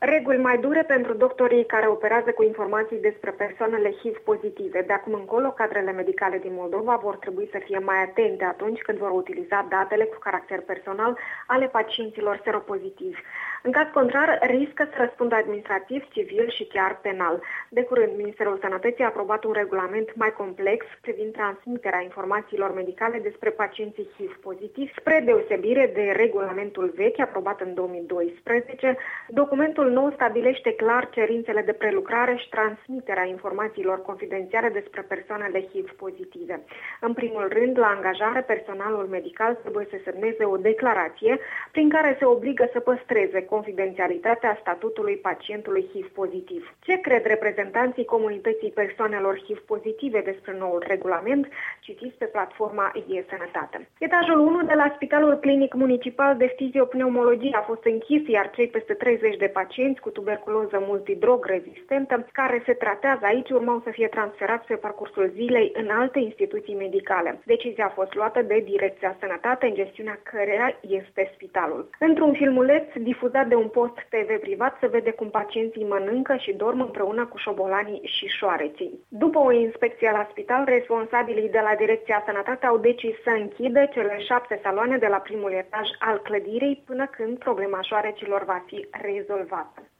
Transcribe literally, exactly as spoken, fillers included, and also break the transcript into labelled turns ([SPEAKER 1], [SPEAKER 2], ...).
[SPEAKER 1] Reguli mai dure pentru doctorii care operează cu informații despre persoanele H I V pozitive. De acum încolo, cadrele medicale din Moldova vor trebui să fie mai atente atunci când vor utiliza datele cu caracter personal ale pacienților seropozitivi. În caz contrar, riscă să răspundă administrativ, civil și chiar penal. De curând, Ministerul Sănătății a aprobat un regulament mai complex privind transmiterea informațiilor medicale despre pacienții H I V pozitivi, spre deosebire de regulamentul vechi aprobat în două mii doisprezece. Documentul nou stabilește clar cerințele de prelucrare și transmiterea informațiilor confidențiale despre persoanele H I V pozitive. În primul rând, la angajare, personalul medical trebuie să semneze o declarație prin care se obligă să păstreze confidențialitatea statutului pacientului H I V pozitiv. Ce cred reprezentanții comunității persoanelor H I V pozitive despre noul regulament? Citiți pe platforma e-Sănătate. Etajul unu de la Spitalul Clinic Municipal de Fiziopneumologie a fost închis, iar cei peste treizeci de pacienți cu tuberculoză multidrog rezistentă care se tratează aici urmau să fie transferați pe parcursul zilei în alte instituții medicale. Decizia a fost luată de Direcția Sănătate, în gestiunea căreia este spitalul. Într-un filmuleț difuzat de un post T V privat se vede cum pacienții mănâncă și dorm împreună cu șobolanii și șoareții. După o inspecție la spital, responsabilii de la Direcția Sănătate au decis să închidă cele șapte saloane de la primul etaj al clădirii până când problema șoarecilor va fi rezolvată.